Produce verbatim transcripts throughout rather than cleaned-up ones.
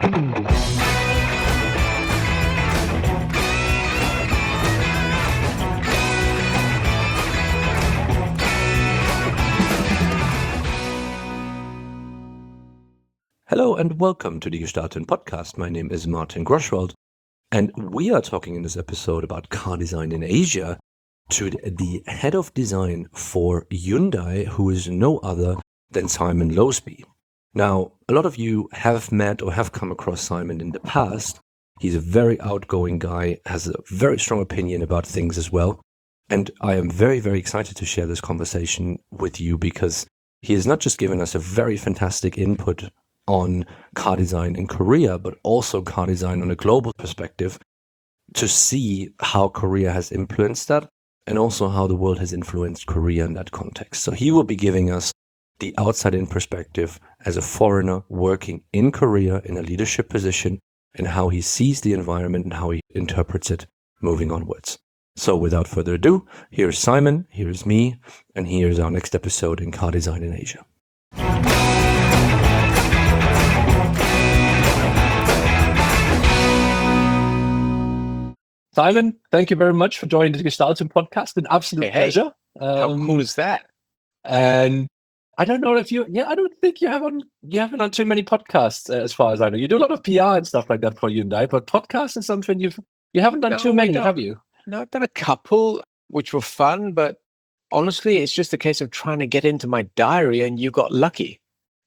Hello and welcome to the Gestalten podcast. My name is Martin Groschwald, and we are talking in this episode about car design in Asia to the head of design for Hyundai, who is no other than Simon Lowsby. Now, a lot of you have met or have come across Simon in the past. He's a very outgoing guy, has a very strong opinion about things as well. And I am very, very excited to share this conversation with you because he has not just given us a very fantastic input on car design in Korea, but also car design on a global perspective to see how Korea has influenced that and also how the world has influenced Korea in that context. So he will be giving us the outside-in perspective as a foreigner working in Korea in a leadership position and how he sees the environment and how he interprets it moving onwards. So without further ado, here's Simon, here's me, and here's our next episode in Car Design in Asia. Simon, thank you very much for joining the Gestalten podcast. An absolute hey, hey. pleasure. Um, How cool is that? And I don't know if you, yeah, I don't think you haven't, you haven't done too many podcasts uh, as far as I know. You do a lot of P R and stuff like that for Hyundai, but podcasts is something you've, you haven't done no, too many, have you? No, I've done a couple, which were fun, but honestly, it's just a case of trying to get into my diary and you got lucky.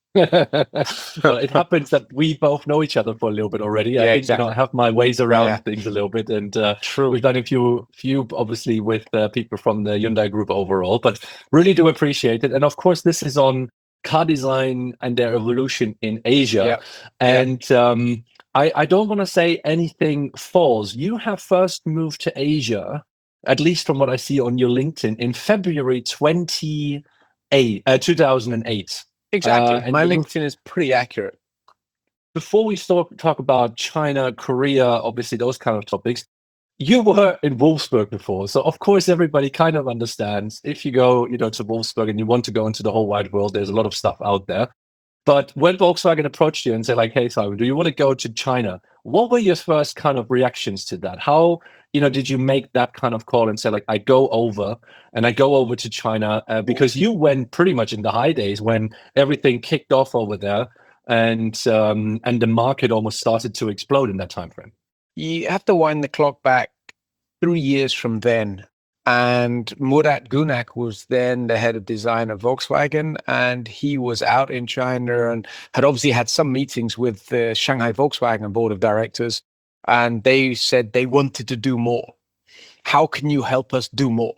Well, it happens that we both know each other for a little bit already. Yeah, I think exactly. you know, I have my ways around yeah. things a little bit, and uh, True. We've done a few, few obviously with uh, people from the Hyundai Group overall, but really do appreciate it. And of course, this is on car design and their evolution in Asia. Yeah. And yeah. Um, I, I don't want to say anything false. You have first moved to Asia, at least from what I see on your LinkedIn, in February twenty-eight, uh, two thousand eight. Exactly. Uh, My LinkedIn is pretty accurate. Before we start talk about China, Korea, obviously those kind of topics, you were in Wolfsburg before. So of course, everybody kind of understands if you go, you know, to Wolfsburg and you want to go into the whole wide world, there's a lot of stuff out there. But when Volkswagen approached you and said like, hey, Simon, do you want to go to China? What were your first kind of reactions to that? How, you know, did you make that kind of call and say like, I go over and I go over to China uh, because you went pretty much in the high days when everything kicked off over there and um, and the market almost started to explode in that time frame? You have to wind the clock back three years from then. And Murat Gunak was then the head of design of Volkswagen, and he was out in China and had obviously had some meetings with the Shanghai Volkswagen board of directors, and they said they wanted to do more. How can you help us do more?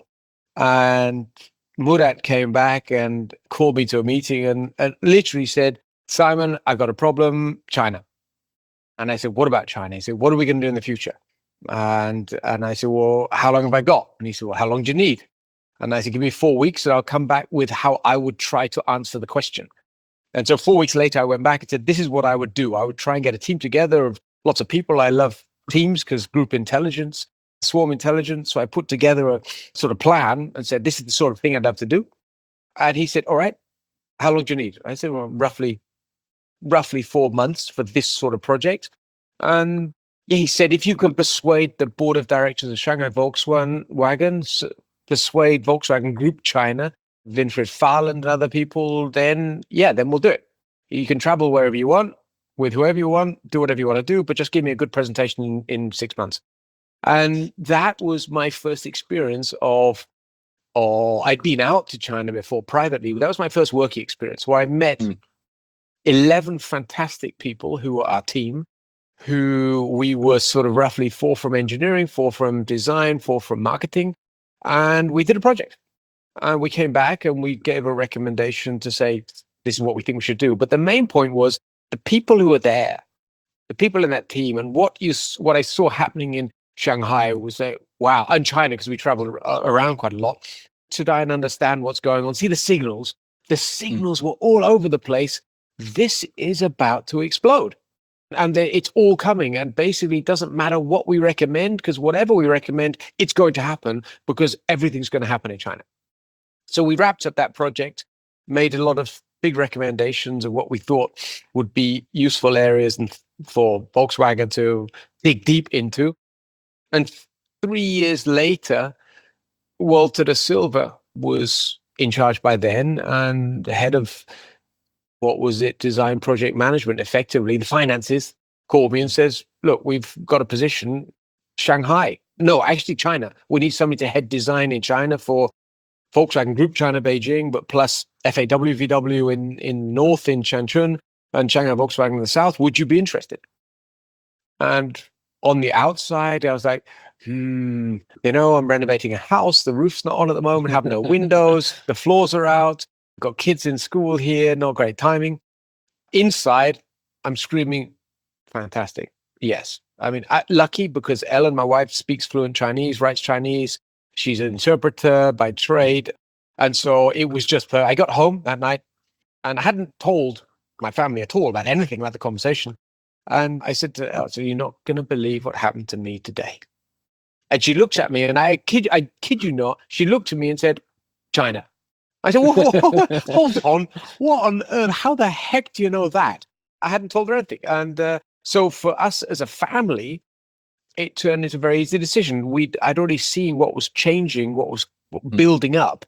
And Murat came back and called me to a meeting and, and literally said, Simon, I've got a problem, China. And I said, what about China? He said, what are we going to do in the future? And and I said, well, how long have I got? And he said, well, how long do you need? And I said, give me four weeks and I'll come back with how I would try to answer the question. And so four weeks later, I went back and said, this is what I would do. I would try and get a team together of lots of people. I love teams because group intelligence, swarm intelligence. So I put together a sort of plan and said, this is the sort of thing I'd love to do. And he said, all right, how long do you need? I said, well, roughly, roughly four months for this sort of project. And he said, if you can persuade the board of directors of Shanghai Volkswagen, persuade Volkswagen Group China, Winfried Fahl and other people, then yeah, then we'll do it. You can travel wherever you want, with whoever you want, do whatever you want to do, but just give me a good presentation in, in six months. And that was my first experience of, oh, I'd been out to China before privately, but that was my first working experience where I met mm. eleven fantastic people who were our team, who we were sort of roughly four from engineering, four from design, four from marketing. And we did a project. And we came back and we gave a recommendation to say, this is what we think we should do. But the main point was the people who were there, the people in that team, and what you what I saw happening in Shanghai was like, wow, and China, because we traveled around quite a lot, to try and understand what's going on, see the signals. The signals mm. were all over the place. This is about to explode. And it's all coming. And basically, it doesn't matter what we recommend, because whatever we recommend, it's going to happen because everything's going to happen in China. So we wrapped up that project, made a lot of big recommendations of what we thought would be useful areas and for Volkswagen to dig deep into. And three years later, Walter da Silva was in charge by then and the head of, what was it, design project management, effectively, the finances, called me and says, look, we've got a position, Shanghai. No, actually China. We need somebody to head design in China for Volkswagen Group China, Beijing, but plus F A W, V W in, in north in Changchun and Shanghai Volkswagen in the south. Would you be interested? And on the outside, I was like, hmm, you know, I'm renovating a house. The roof's not on at the moment, have no windows. The floors are out. Got kids in school here. Not great timing. Inside, I'm screaming, fantastic. Yes. I mean, I, lucky because Ellen, my wife, speaks fluent Chinese, writes Chinese. She's an interpreter by trade. And so it was just, uh, I got home that night and I hadn't told my family at all about anything about the conversation. And I said to her, so you're not going to believe what happened to me today. And she looked at me and I kid, I kid you not, she looked at me and said, China. I said, whoa, whoa, whoa, hold on. What on earth? How the heck do you know that? I hadn't told her anything. And uh, so for us as a family, it turned into a very easy decision. We'd, I'd already seen what was changing, what was building up,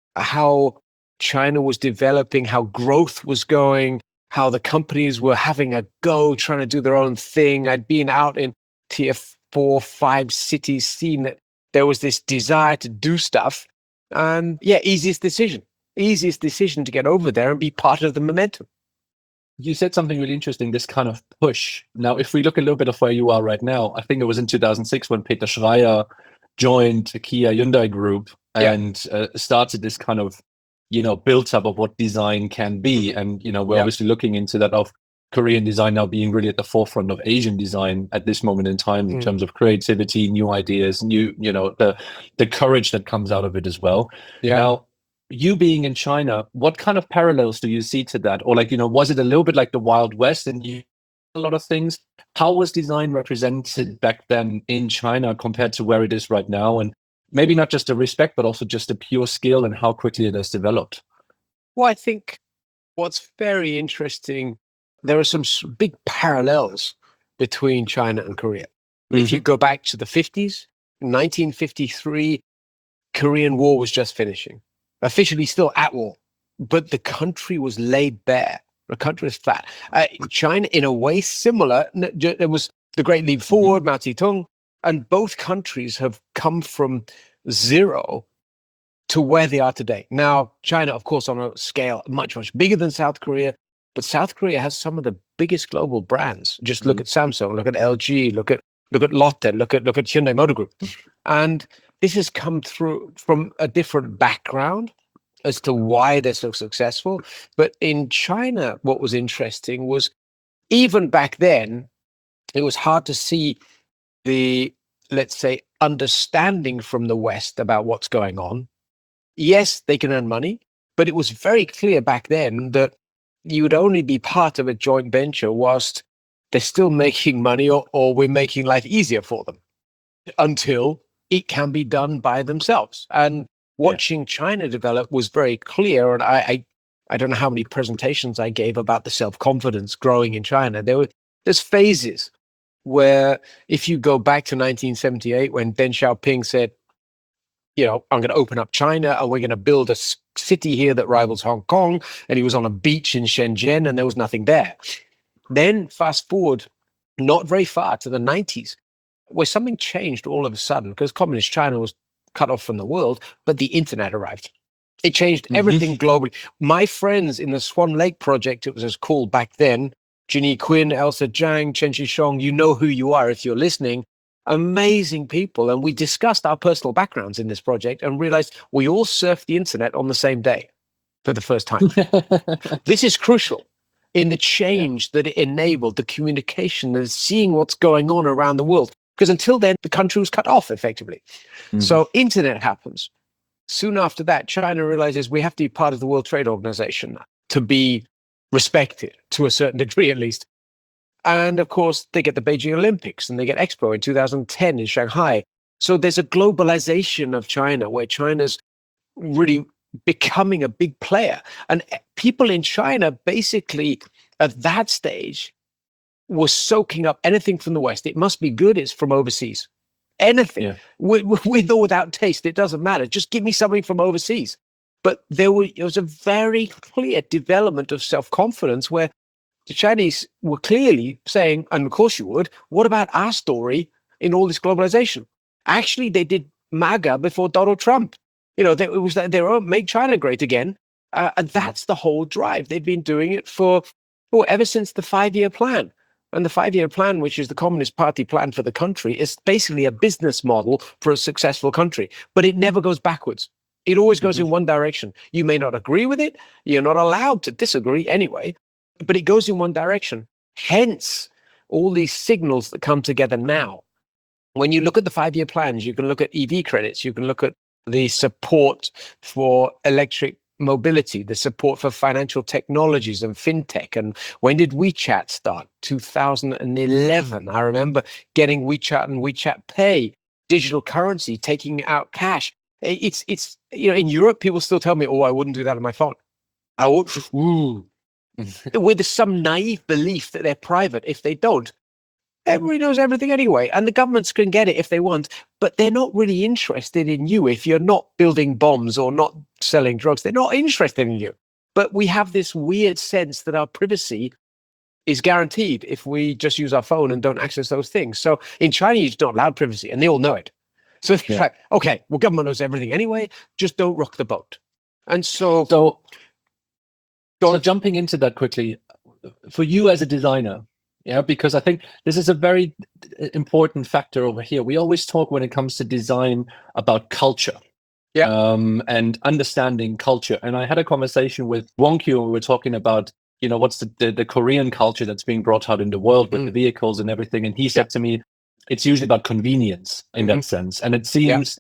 how China was developing, how growth was going, how the companies were having a go, trying to do their own thing. I'd been out in tier four, five cities, seen that there was this desire to do stuff. And yeah, easiest decision, easiest decision to get over there and be part of the momentum. You said something really interesting, this kind of push. Now, if we look a little bit of where you are right now, I think it was in two thousand six when Peter Schreier joined the Kia Hyundai Group and yeah. uh, started this kind of, you know, built up of what design can be. And, you know, we're yeah. obviously looking into that of Korean design now being really at the forefront of Asian design at this moment in time in mm. terms of creativity, new ideas, new, you know, the the courage that comes out of it as well. Yeah. Now, you being in China, what kind of parallels do you see to that? Or like, you know, was it a little bit like the Wild West and you a lot of things? How was design represented back then in China compared to where it is right now? And maybe not just the respect, but also just the pure skill and how quickly it has developed. Well, I think what's very interesting, there are some big parallels between China and Korea. Mm-hmm. If you go back to the fifties, nineteen fifty-three, Korean War was just finishing. Officially still at war, but the country was laid bare. The country was flat. Uh, China, in a way, similar. There was the Great Leap Forward, Mao Zedong, and both countries have come from zero to where they are today. Now, China, of course, on a scale much, much bigger than South Korea, but South Korea has some of the biggest global brands. Just look mm-hmm. at Samsung, look at L G, look at look at Lotte, look at look at Hyundai Motor Group, and this has come through from a different background as to why they're so successful. But in China, what was interesting was even back then, it was hard to see the, let's say, understanding from the West about what's going on. Yes, they can earn money, but it was very clear back then that you would only be part of a joint venture whilst they're still making money or, or we're making life easier for them until it can be done by themselves. And watching yeah. China develop was very clear. And I, I, I don't know how many presentations I gave about the self-confidence growing in China. There were there's phases where if you go back to nineteen seventy-eight, when Deng Xiaoping said, you know, I'm going to open up China and we're going to build a city here that rivals Hong Kong. And he was on a beach in Shenzhen and there was nothing there. Then fast forward, not very far to the nineties, where something changed all of a sudden because communist China was cut off from the world, but the internet arrived. It changed everything mm-hmm. globally. My friends in the Swan Lake project, it was as called back then, Ginny Quinn, Elsa Zhang, Chen Shishong, you know who you are if you're listening. Amazing people. And we discussed our personal backgrounds in this project and realized we all surfed the internet on the same day for the first time. This is crucial in the change yeah. that it enabled, the communication and seeing what's going on around the world. Because until then, the country was cut off effectively. Mm-hmm. So internet happens. Soon after that, China realizes we have to be part of the World Trade Organization to be respected to a certain degree, at least. And of course, they get the Beijing Olympics and they get Expo in two thousand ten in Shanghai. So there's a globalization of China where China's really becoming a big player. And people in China basically at that stage was soaking up anything from the West. It must be good. It's from overseas. Anything, Yeah. with, with or without taste, it doesn't matter. Just give me something from overseas. But there was, it was a very clear development of self-confidence where the Chinese were clearly saying, and of course you would, what about our story in all this globalization? Actually, they did MAGA before Donald Trump. You know, they, it was that they were, make China great again. Uh, and that's the whole drive. They've been doing it for, well, ever since the five-year plan. And the five-year plan, which is the Communist Party plan for the country, is basically a business model for a successful country. But it never goes backwards. It always goes Mhm. in one direction. You may not agree with it. You're not allowed to disagree anyway, but it goes in one direction. Hence, all these signals that come together now. When you look at the five-year plans, you can look at E V credits. You can look at the support for electric mobility, the support for financial technologies and fintech. And when did WeChat start? two thousand eleven. I remember getting WeChat and WeChat Pay, digital currency, taking out cash. It's, it's, you know, in Europe, people still tell me, oh, I wouldn't do that on my phone. I would, ooh. With some naive belief that they're private. If they don't, everybody knows everything anyway, and the governments can get it if they want, but they're not really interested in you if you're not building bombs or not selling drugs. They're not interested in you. But we have this weird sense that our privacy is guaranteed if we just use our phone and don't access those things. So in China, you're not allowed privacy, and they all know it. So it's Yeah. like, okay, well, government knows everything anyway, just don't rock the boat. And so, So, Go so on. jumping into that quickly, for you as a designer, yeah, because I think this is a very important factor over here. We always talk when it comes to design about culture. Yeah. Um, and understanding culture. And I had a conversation with Wongkyu, and we were talking about, you know, what's the, the, the Korean culture that's being brought out in the world with Mm. the vehicles and everything. And he said Yeah. to me, it's usually about convenience in that Mhm. sense. And it seems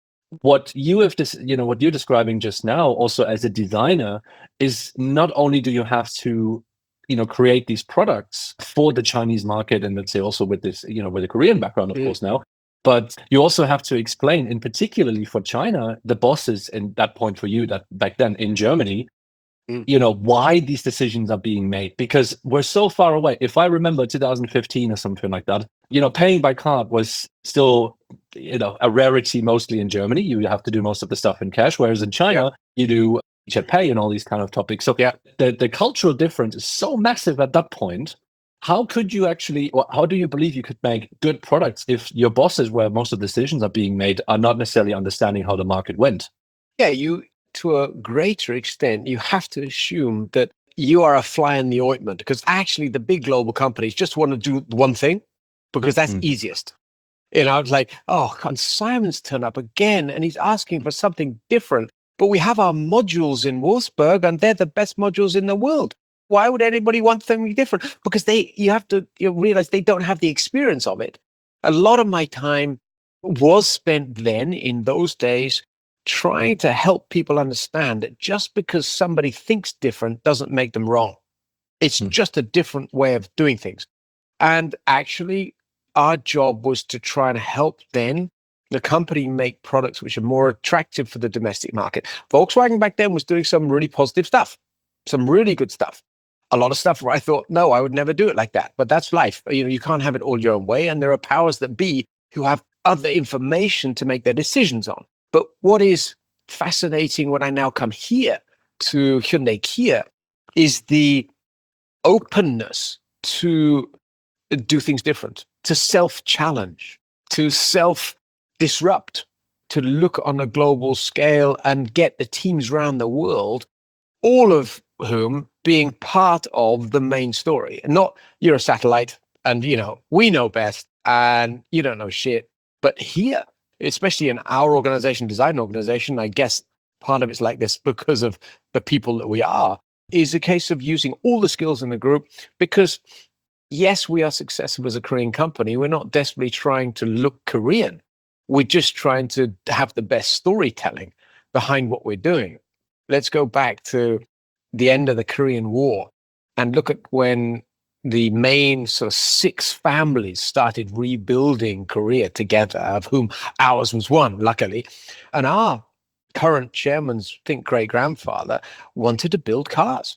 what you have this, you know, what you're describing just now, also as a designer, is not only do you have to, you know, create these products for the Chinese market, and let's say also with this, you know, with a Korean background, of Mm. course, now, but you also have to explain, in particularly for China, the bosses, and that point for you that back then in Germany, Mm. you know, why these decisions are being made, because we're so far away. If I remember two thousand fifteen or something like that, you know, paying by card was still, you know, a rarity mostly in Germany. You have to do most of the stuff in cash, whereas in China, you do WeChat Pay and all these kind of topics. So Yeah. the, the cultural difference is so massive at that point. How could you actually, or how do you believe you could make good products if your bosses, where most of the decisions are being made, are not necessarily understanding how the market went? Yeah, you, to a greater extent, you have to assume that you are a fly in the ointment, because actually the big global companies just want to do one thing because that's Mm. easiest. You know, it's like, oh, can Simon's turn up again and he's asking for something different. But we have our modules in Wolfsburg and they're the best modules in the world. Why would anybody want something different? Because they, you have to you realize they don't have the experience of it. A lot of my time was spent then in those days trying to help people understand that just because somebody thinks different doesn't make them wrong. It's Hmm. just a different way of doing things. And actually, our job was to try and help then the company make products which are more attractive for the domestic market. Volkswagen back then was doing some really positive stuff, some really good stuff. A lot of stuff where I thought, no, I would never do it like that. But that's life. You know, you can't have it all your own way. And there are powers that be who have other information to make their decisions on. But what is fascinating when I now come here to Hyundai Kia is the openness to do things different, to self-challenge, to self-disrupt, to look on a global scale and get the teams around the world, all of whom being part of the main story. And not, you're a satellite and, you know, we know best and you don't know shit. But here, especially in our organization, design organization, I guess part of it's like this because of the people that we are, is a case of using all the skills in the group. Because yes, we are successful as a Korean company. We're not desperately trying to look Korean. We're just trying to have the best storytelling behind what we're doing. Let's go back to the end of the Korean War and look at when the main sort of six families started rebuilding Korea together, of whom ours was one, luckily. And our current chairman's, I think, great grandfather wanted to build cars.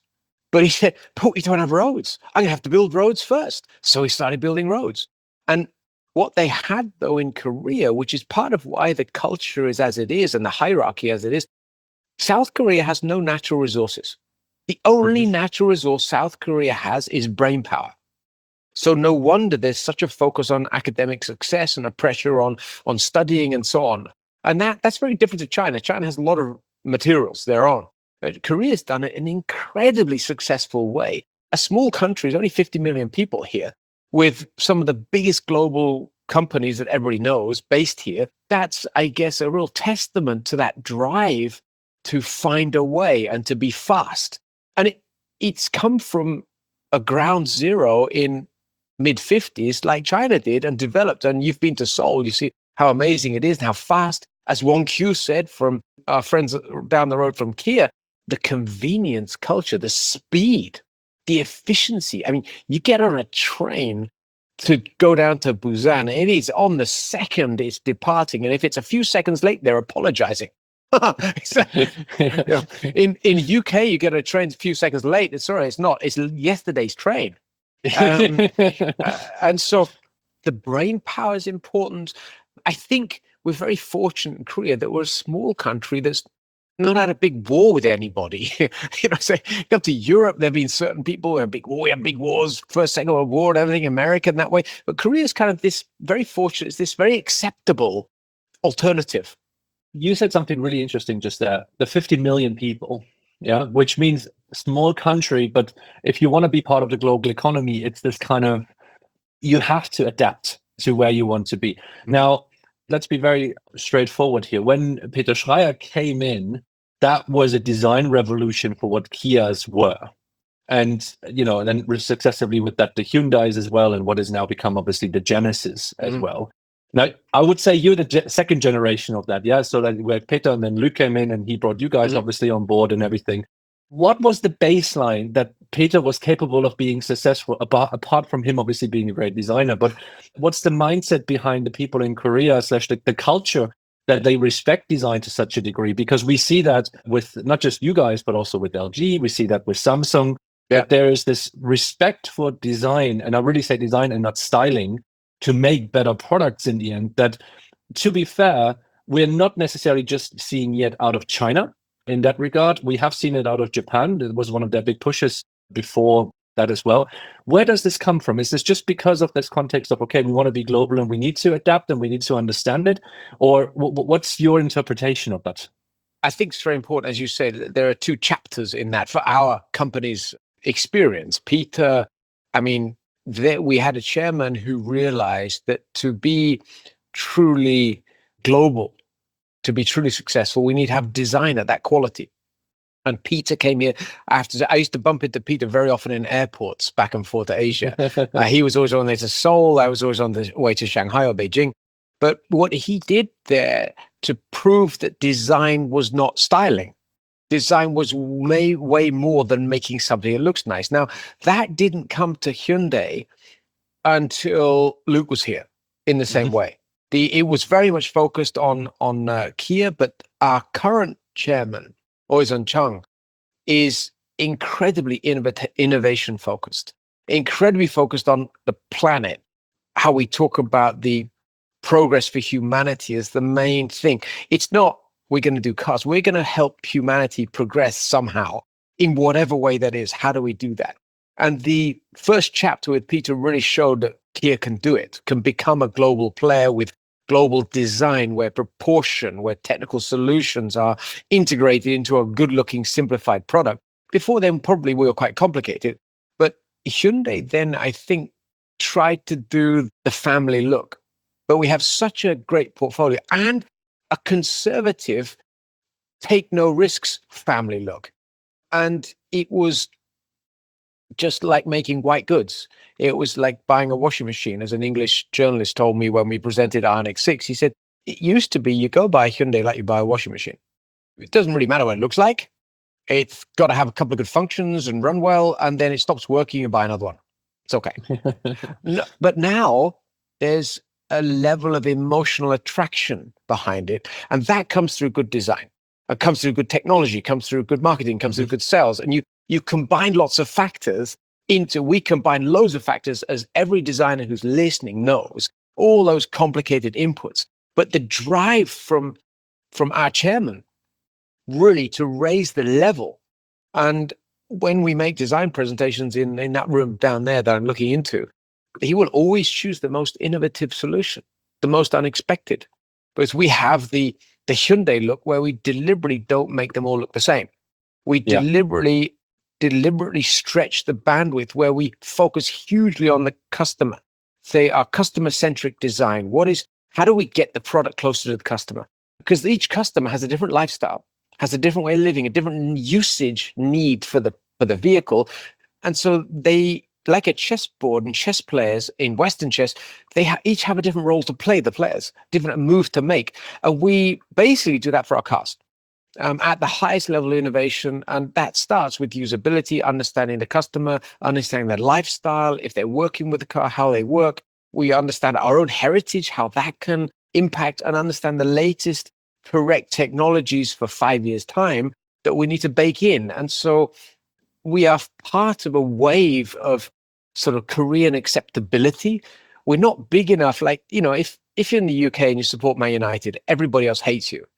But he said, but we don't have roads. I'm going to have to build roads first. So he started building roads. And what they had, though, in Korea, which is part of why the culture is as it is and the hierarchy as it is, South Korea has no natural resources. The only mm-hmm. natural resource South Korea has is brain power. So no wonder there's such a focus on academic success and a pressure on, on studying and so on. And that, that's very different to China. China has a lot of materials their own. But Korea's done it in an incredibly successful way. A small country, there's only fifty million people here, with some of the biggest global companies that everybody knows based here. That's, I guess, a real testament to that drive to find a way and to be fast. And it, it's come from a ground zero in mid fifties like China did and developed. And you've been to Seoul, you see how amazing it is and how fast, as Wong Kyu said from our friends down the road from Kia, the convenience culture, the speed, the efficiency. I mean, you get on a train to go down to Busan, it is on the second it's departing. And if it's a few seconds late, they're apologizing. in in U K, you get a train a few seconds late. It's sorry, it's not. It's yesterday's train. Um, uh, and so the brain power is important. I think we're very fortunate in Korea that we're a small country that's not had a big war with anybody. you know, say, come to Europe, there have been certain people who have big war, we have big wars, First, Second World War and everything, American that way. But Korea is kind of this very fortunate, it's this very acceptable alternative. You said something really interesting just there, the fifty million people, yeah, which means small country, but if you want to be part of the global economy, it's this kind of, you have to adapt to where you want to be. Now, let's be very straightforward here. When Peter Schreier came in, that was a design revolution for what Kias were. And, you know, and then successively with that, the Hyundais as well, and what has now become obviously the Genesis as mm. well. Now, I would say you're the ge- second generation of that, yeah? So that where Peter and then Luc came in and he brought you guys mm. obviously on board and everything. What was the baseline that Peter was capable of being successful, apart, apart from him obviously being a great designer? But what's the mindset behind the people in Korea slash the, the culture that they respect design to such a degree? Because we see that with not just you guys, but also with L G. We see that with Samsung, yeah. that there is this respect for design, and I really say design and not styling, to make better products in the end. That, to be fair, we're not necessarily just seeing yet out of China. In that regard, we have seen it out of Japan. It was one of their big pushes before that as well. Where does this come from? Is this just because of this context of, okay, we want to be global and we need to adapt and we need to understand it? Or w- what's your interpretation of that? I think it's very important, as you said, there are two chapters in that for our company's experience. Peter, I mean, there, we had a chairman who realized that to be truly global, to be truly successful, we need to have design at that quality. And Peter came here after, I used to bump into Peter very often in airports back and forth to Asia. uh, he was always on the way to Seoul. I was always on the way to Shanghai or Beijing. But what he did there to prove that design was not styling, design was way, way more than making something that looks nice. Now, that didn't come to Hyundai until Luc was here in the same mm-hmm. way. The, it was very much focused on on uh, Kia, but our current chairman, Oisun Chung, is incredibly innovat- innovation focused, incredibly focused on the planet, how we talk about the progress for humanity as the main thing. It's not we're going to do cars, we're going to help humanity progress somehow in whatever way that is. How do we do that? And the first chapter with Peter really showed that Kia can do it, can become a global player with global design, where proportion, where technical solutions are integrated into a good-looking, simplified product. Before then, probably we were quite complicated. But Hyundai then, I think, tried to do the family look. But we have such a great portfolio and a conservative, take no risks family look. And it was just like making white goods. It was like buying a washing machine. As an English journalist told me when we presented Ioniq six, he said, it used to be you go buy a Hyundai like you buy a washing machine. It doesn't really matter what it looks like. It's got to have a couple of good functions and run well, and then it stops working and buy another one. It's okay. no, but now there's a level of emotional attraction behind it, and that comes through good design. It comes through good technology, comes through good marketing, comes mm-hmm. through good sales. And you you combine lots of factors into, we combine loads of factors, as every designer who's listening knows, all those complicated inputs. But the drive from, from our chairman really to raise the level. And when we make design presentations in, in that room down there that I'm looking into, he will always choose the most innovative solution, the most unexpected, because we have the, the Hyundai look where we deliberately don't make them all look the same. We Yeah. deliberately, deliberately stretch the bandwidth where we focus hugely on the customer. Say our customer-centric design. What is, how do we get the product closer to the customer? Because each customer has a different lifestyle, has a different way of living, a different usage need for the for the vehicle. And so they, like a chessboard and chess players in Western chess, they ha- each have a different role to play, the players, different move to make. And we basically do that for our cars um, at the highest level of innovation. And that starts with usability, understanding the customer, understanding their lifestyle, if they're working with the car, how they work. We understand our own heritage, how that can impact, and understand the latest correct technologies for five years' time that we need to bake in. And so we are part of a wave of sort of Korean acceptability. We're not big enough, like, you know, if, if you're in the U K and you support Man United, everybody else hates you.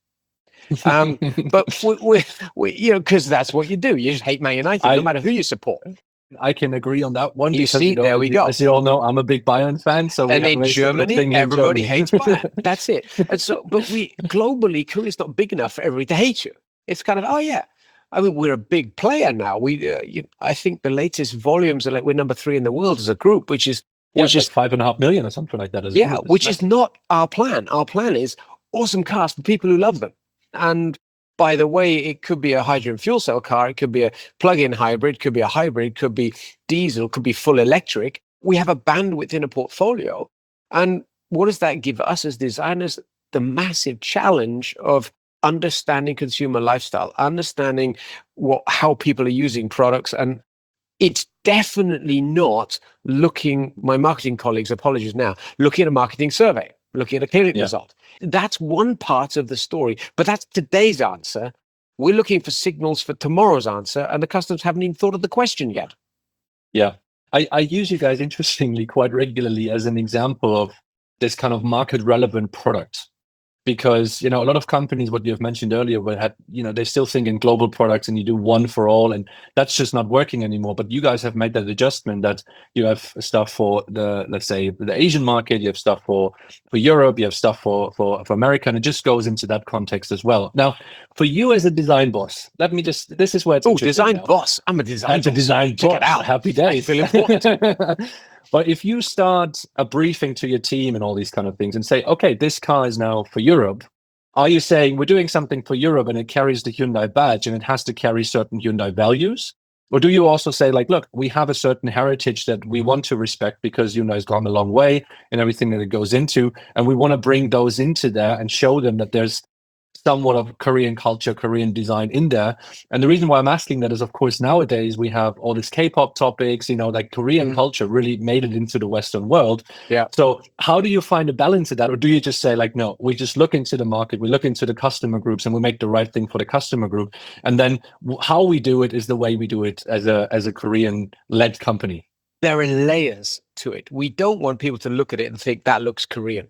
Um, but we, we, we, you know, because that's what you do. You just hate Man United, I- no matter who you support. I can agree on that one. You because, see, know, there we as- go. As you all know, I'm a big Bayern fan. So we And have in a very similar Germany, thing in everybody Germany. hates Bayern. That's it. And so, but we globally, Korea's not big enough for everybody to hate you. It's kind of, oh yeah, I mean, we're a big player now. We, uh, you, I think the latest volumes are like we're number three in the world as a group, which is, Yeah, which it's is, like five and a half million or something like that. As a yeah, group. which It's is not our plan. Our plan is awesome cars for people who love them. And by the way, it could be a hydrogen fuel cell car, it could be a plug-in hybrid, could be a hybrid, could be diesel, could be full electric. We have a bandwidth in a portfolio. And what does that give us as designers? The massive challenge of understanding consumer lifestyle, understanding what how people are using products. And it's definitely not looking, my marketing colleagues, apologies now, looking at a marketing survey, looking at a clinic Yeah. result. That's one part of the story, but that's today's answer. We're looking for signals for tomorrow's answer, and the customers haven't even thought of the question yet. Yeah. I, I use you guys, interestingly, quite regularly as an example of this kind of market relevant product. Because, you know, a lot of companies, what you've mentioned earlier, were had, you know, they still think in global products and you do one for all, and that's just not working anymore. But you guys have made that adjustment that you have stuff for the, let's say, the Asian market, you have stuff for, for Europe, you have stuff for, for, for America, and it just goes into that context as well. Now, for you as a design boss, let me just, this is where it's Oh, interesting design now. boss. I'm a design As a boss. design Check boss, it out. happy I days. feel important. But if you start a briefing to your team and all these kind of things and say, okay, this car is now for Europe, are you saying we're doing something for Europe and it carries the Hyundai badge and it has to carry certain Hyundai values? Or do you also say, like, look, we have a certain heritage that we want to respect because Hyundai's gone a long way and everything that it goes into, and we want to bring those into there and show them that there's somewhat of Korean culture, Korean design in there. And the reason why I'm asking that is, of course, nowadays we have all these K-pop topics, you know, like Korean Mm. culture really made it into the Western world. Yeah. So how do you find a balance of that? Or do you just say, like, no, we just look into the market, we look into the customer groups, and we make the right thing for the customer group. And then w- how we do it is the way we do it as a as a Korean-led company. There are layers to it. We don't want people to look at it and think that looks Korean,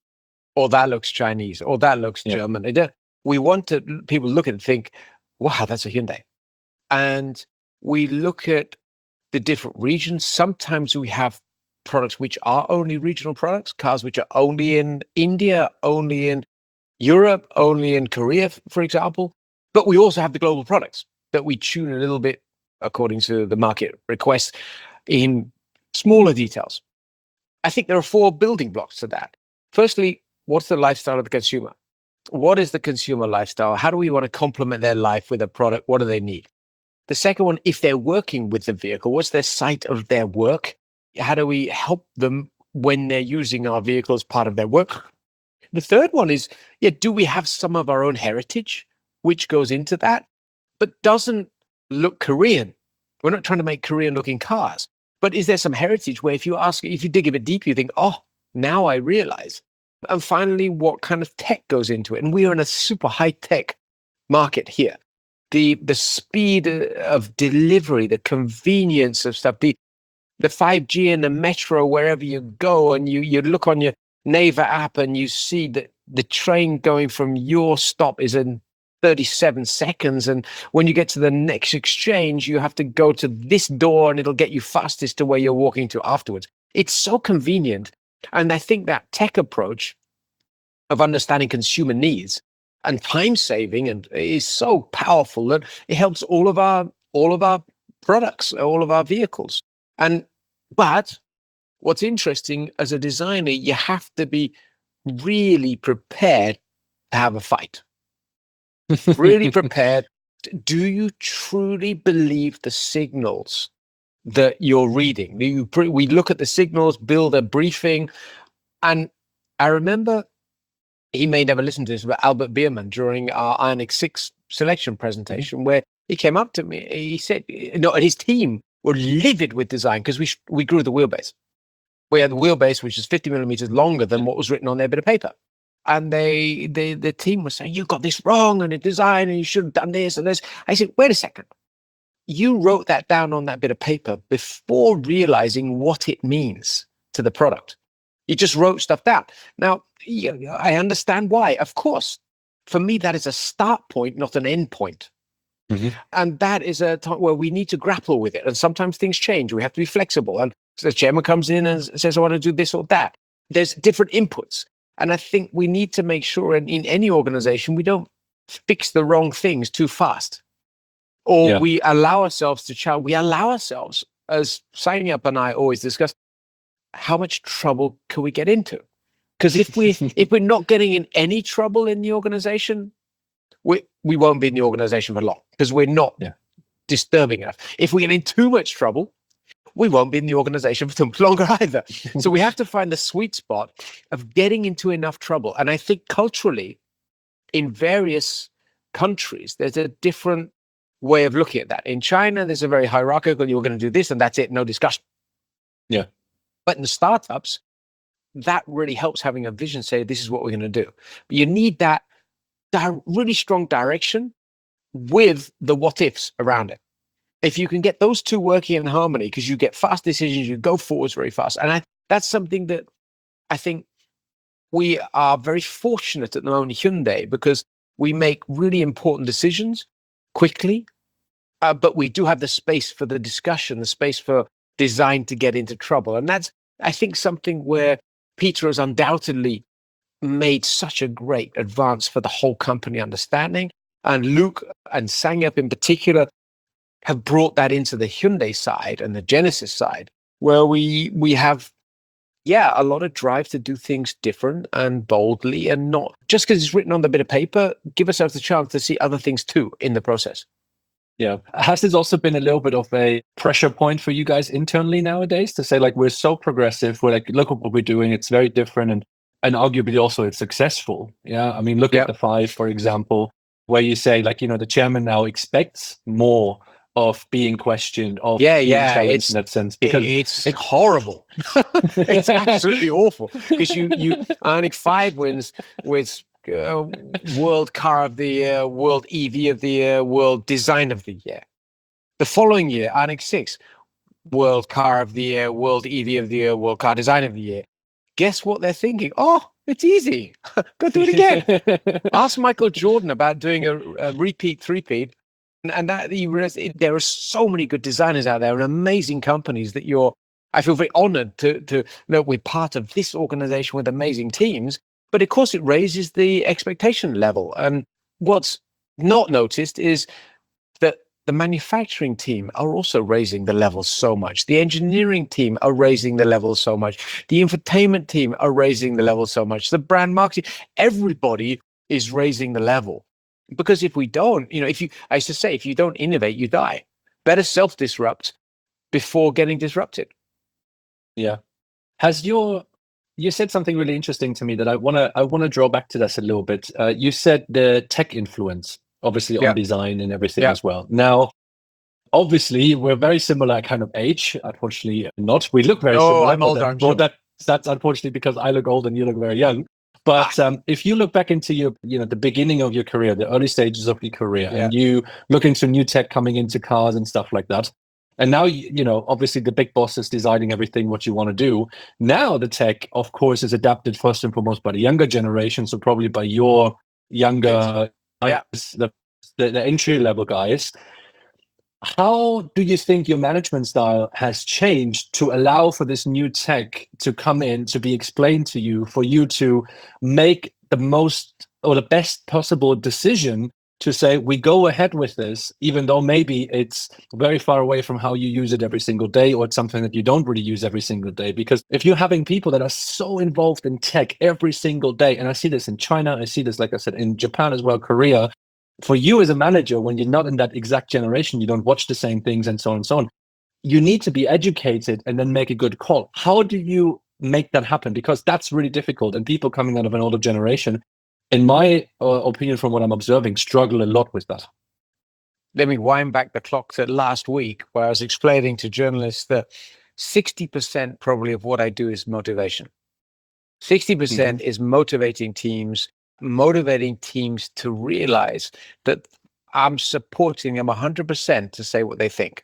or that looks Chinese, or that looks Yeah. German. They don't, we want to, people look at it and think, wow, that's a Hyundai. And we look at the different regions. Sometimes we have products which are only regional products, cars which are only in India, only in Europe, only in Korea, f- for example. But we also have the global products that we tune a little bit according to the market requests in smaller details. I think there are four building blocks to that. Firstly, what's the lifestyle of the consumer? What is the consumer lifestyle? How do we want to complement their life with a product? What do they need? The second one, if they're working with the vehicle, what's their site of their work? How do we help them when they're using our vehicle as part of their work? The third one is, yeah, do we have some of our own heritage, which goes into that, but doesn't look Korean? We're not trying to make Korean looking cars, but is there some heritage where if you ask, if you dig a bit deeper, you think, oh, now I realize. And finally, what kind of tech goes into it? And we are in a super high tech market here. the the speed of delivery, the convenience of stuff, the the five G and the metro wherever you go, and you you look on your Naver app and you see that the train going from your stop is in thirty-seven seconds, and when you get to the next exchange, you have to go to this door and it'll get you fastest to where you're walking to afterwards. It's so convenient. And I think that tech approach of understanding consumer needs and time saving and is so powerful that it helps all of our all of our products, all of our vehicles. And but what's interesting, as a designer, you have to be really prepared to have a fight. Really prepared. Do you truly believe the signals that you're reading? Do you pre- we look at the signals, build a briefing, and I remember, he may never listen to this, but Albert Biermann during our Ioniq six selection presentation, mm-hmm. where he came up to me, he said, you know, and his team were livid with design because we sh- we grew the wheelbase. We had the wheelbase, which is fifty millimeters longer than what was written on their bit of paper. And they, they, the team was saying, you got this wrong and the design, and you should have done this and this. I said, wait a second. You wrote that down on that bit of paper before realizing what it means to the product. You just wrote stuff down. Now, I understand why. Of course, for me, that is a start point, not an end point. Mm-hmm. And that is a time where we need to grapple with it. And sometimes things change. We have to be flexible. And the chairman comes in and says, I want to do this or that. There's different inputs. And I think we need to make sure in, in any organization, we don't fix the wrong things too fast. Or yeah. we allow ourselves to challenge. We allow ourselves, as Signing Up and I always discuss, how much trouble can we get into? Because if we if we're not getting in any trouble in the organization, we we won't be in the organization for long because we're not yeah. disturbing enough. If we get in too much trouble, we won't be in the organization for too much longer either. So we have to find the sweet spot of getting into enough trouble. And I think culturally, in various countries, there's a different way of looking at that. In China, there's a very hierarchical, you're going to do this and that's it, no discussion. Yeah. But in the startups, that really helps having a vision, say, this is what we're going to do. But you need that di- really strong direction with the what ifs around it. If you can get those two working in harmony, because you get fast decisions, you go forwards very fast. And I, that's something that I think we are very fortunate at the moment in Hyundai, because we make really important decisions quickly, uh, but we do have the space for the discussion, the space for design to get into trouble. And that's, I think, something where Peter has undoubtedly made such a great advance for the whole company understanding. And Luke and SangUp in particular have brought that into the Hyundai side and the Genesis side, where we we have, yeah, a lot of drive to do things different and boldly, and not just because it's written on the bit of paper, give ourselves the chance to see other things too in the process. Yeah. Has this also been a little bit of a pressure point for you guys internally nowadays to say, like, we're so progressive, we're like, look at what we're doing, it's very different, and and arguably also it's successful. Yeah. I mean, look yep. at the five, for example, where you say, like, you know, the chairman now expects more of being questioned, of yeah, being yeah, challenged it's, in that sense. Because it's, it's horrible. It's absolutely awful. Because you, you, Ioniq five wins with uh, World Car of the Year, World E V of the Year, World Design of the Year. The following year, Ioniq six, World Car of the Year, World E V of the Year, World Car Design of the Year. Guess what they're thinking? Oh, it's easy. Go do it again. Ask Michael Jordan about doing a, a repeat, three-peat. And that you realize it, there are so many good designers out there and amazing companies that you're, I feel very honored to, to know we're part of this organization with amazing teams. But of course, it raises the expectation level. And what's not noticed is that the manufacturing team are also raising the level so much. The engineering team are raising the level so much. The infotainment team are raising the level so much. The brand marketing, everybody is raising the level. Because if we don't, you know, if you, I used to say, if you don't innovate, you die. Better self-disrupt before getting disrupted. Yeah. Has your, you said something really interesting to me that I want to, I want to draw back to this a little bit. Uh, you said the tech influence, obviously, yeah. on design and everything yeah. as well. Now, obviously, we're very similar kind of age. Unfortunately, not. We look very oh, similar. I'm older, that, I'm sure. that, that's unfortunately because I look old and you look very young. But um, if you look back into your, you know, the beginning of your career, the early stages of your career, Yeah. and you look into new tech coming into cars and stuff like that, and now, you you know, obviously the big boss is deciding everything what you want to do. Now the tech, of course, is adapted first and foremost by the younger generation, so probably by your younger, Yeah. guys, the, the the entry level guys. How do you think your management style has changed to allow for this new tech to come in, to be explained to you, for you to make the most or the best possible decision to say, we go ahead with this, even though maybe it's very far away from how you use it every single day, or it's something that you don't really use every single day? Because if you're having people that are so involved in tech every single day, and I see this in China, I see this, like I said, in Japan as well, Korea, for you as a manager, when you're not in that exact generation, you don't watch the same things and so on and so on, you need to be educated and then make a good call. How do you make that happen? Because that's really difficult. And people coming out of an older generation, in my uh, opinion, from what I'm observing, struggle a lot with that. Let me wind back the clock to last week, where I was explaining to journalists that sixty percent probably of what I do is motivation. sixty percent mm-hmm. is motivating teams, motivating teams to realize that I'm supporting them one hundred percent to say what they think.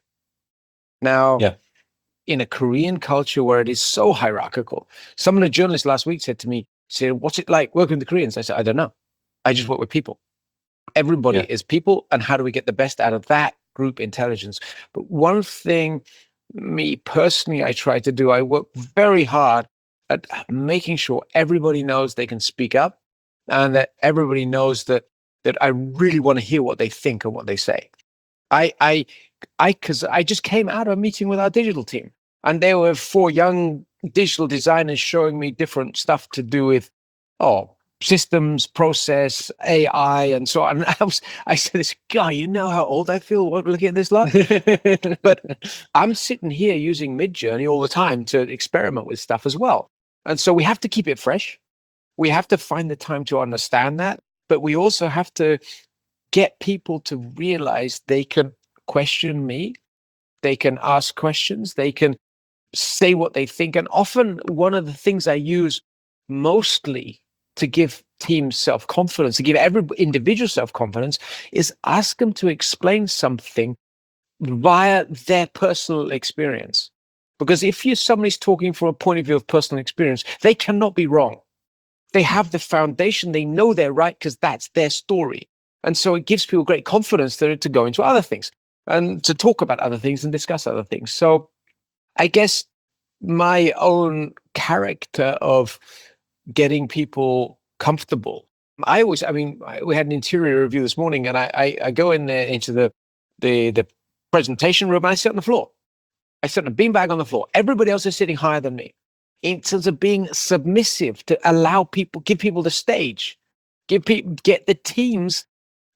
Now, yeah. in a Korean culture where it is so hierarchical, some of the journalists last week said to me, said, what's it like working with the Koreans? I said, I don't know. I just work with people. Everybody yeah. is people, and how do we get the best out of that group intelligence? But one thing, me personally, I try to do, I work very hard at making sure everybody knows they can speak up, and that everybody knows that that I really want to hear what they think and what they say. I, I, I, because I just came out of a meeting with our digital team, and there were four young digital designers showing me different stuff to do with, oh, systems, process, A I, and so on. And I was, I said, this guy, you know how old I feel looking at this lot? But I'm sitting here using Midjourney all the time to experiment with stuff as well. And so we have to keep it fresh. We have to find the time to understand that, but we also have to get people to realize they can question me, they can ask questions, they can say what they think. And often one of the things I use mostly to give teams self-confidence, to give every individual self-confidence, is ask them to explain something via their personal experience. Because if you somebody's talking from a point of view of personal experience, they cannot be wrong. They have the foundation, they know they're right because that's their story. And so it gives people great confidence to, to go into other things and to talk about other things and discuss other things. So I guess my own character of getting people comfortable. I always, I mean, we had an interior review this morning, and I, I, I go in there into the, the, the presentation room, and I sit on the floor. I sit on a beanbag on the floor. Everybody else is sitting higher than me. In terms of being submissive, to allow people, give people the stage, give people, get the teams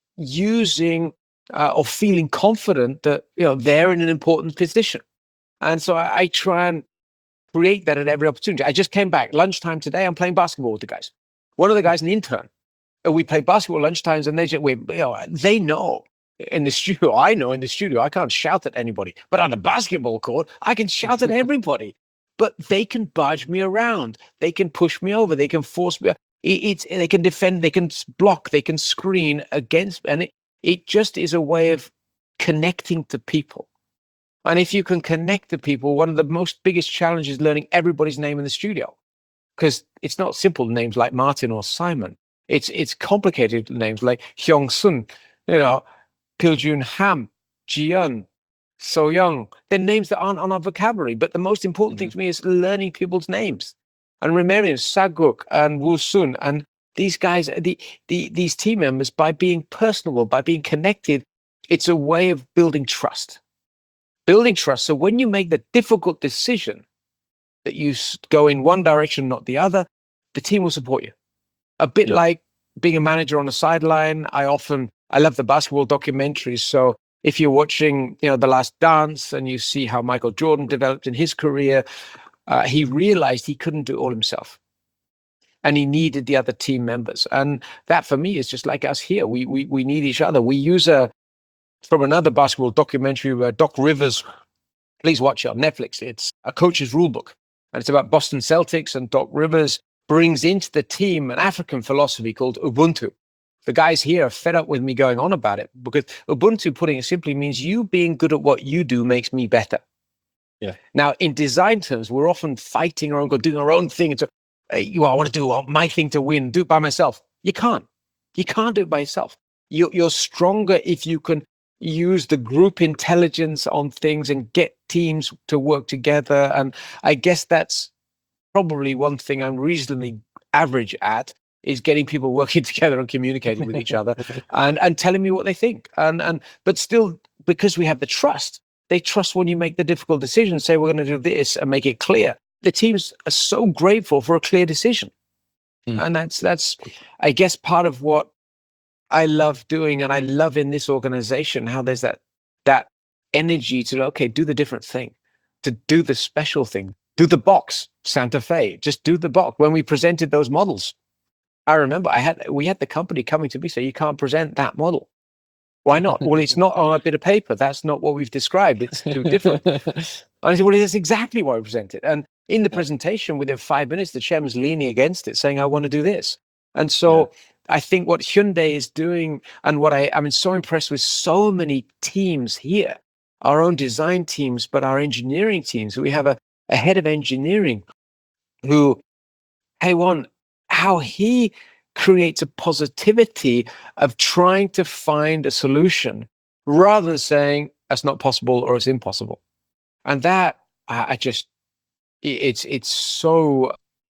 using uh, or feeling confident that, you know, they're in an important position. And so I, I try and create that at every opportunity. I just came back lunchtime today. I'm playing basketball with the guys. One of the guys, an intern, and we play basketball lunchtimes, and they just, we, you know, they know in the studio. I know in the studio, I can't shout at anybody, but on the basketball court, I can shout at everybody. But they can budge me around. They can push me over. They can force me. It, it's they can defend. They can block. They can screen against. And it, it just is a way of connecting to people. And if you can connect to people, one of the most biggest challenges is learning everybody's name in the studio, because it's not simple names like Martin or Simon. It's it's complicated names like Hyung Sun, you know, Piljun Ham, Jian, So Young. They're names that aren't on our vocabulary. But the most important mm-hmm. thing to me is learning people's names and remembering Saguk and Woo Sun and these guys, the, the these team members, by being personable, by being connected. It's a way of building trust. Building trust. So when you make the difficult decision that you go in one direction, not the other, the team will support you. A bit yeah. like being a manager on the sideline. I often, I love the basketball documentaries. So if you're watching, you know, The Last Dance and you see how Michael Jordan developed in his career, uh, he realized he couldn't do it all himself. And he needed the other team members. And that for me is just like us here. We we we need each other. We use a, from another basketball documentary, uh, Doc Rivers, please watch it on Netflix. It's A Coach's Rulebook. And it's about Boston Celtics and Doc Rivers brings into the team an African philosophy called Ubuntu. The guys here are fed up with me going on about it because Ubuntu, putting it simply, means you being good at what you do makes me better. Yeah. Now, in design terms, we're often fighting our own, doing our own thing. And so, hey, you know, I want to do my thing to win, do it by myself. You can't. You can't do it by yourself. You, you're stronger if you can use the group intelligence on things and get teams to work together. And I guess that's probably one thing I'm reasonably average at, is getting people working together and communicating with each other and, and telling me what they think. And, and but still, because we have the trust, they trust when you make the difficult decision, say we're going to do this and make it clear. The teams are so grateful for a clear decision. Mm. And that's, that's, I guess, part of what I love doing. And I love in this organization, how there's that, that energy to, okay, do the different thing, to do the special thing, do the box, Santa Fe, just do the box. When we presented those models, I remember I had, we had the company coming to me say, you can't present that model. Why not? Well, it's not on a bit of paper. That's not what we've described. It's too different. And I said, well, that's exactly why we present it. And in the presentation, within five minutes, the chairman's leaning against it, saying, I want to do this. And so yeah. I think what Hyundai is doing, and what I, I'm so impressed with so many teams here, our own design teams, but our engineering teams. We have a, a head of engineering who, hey, one, how he creates a positivity of trying to find a solution rather than saying that's not possible or it's impossible. And that I just, it's, it's so,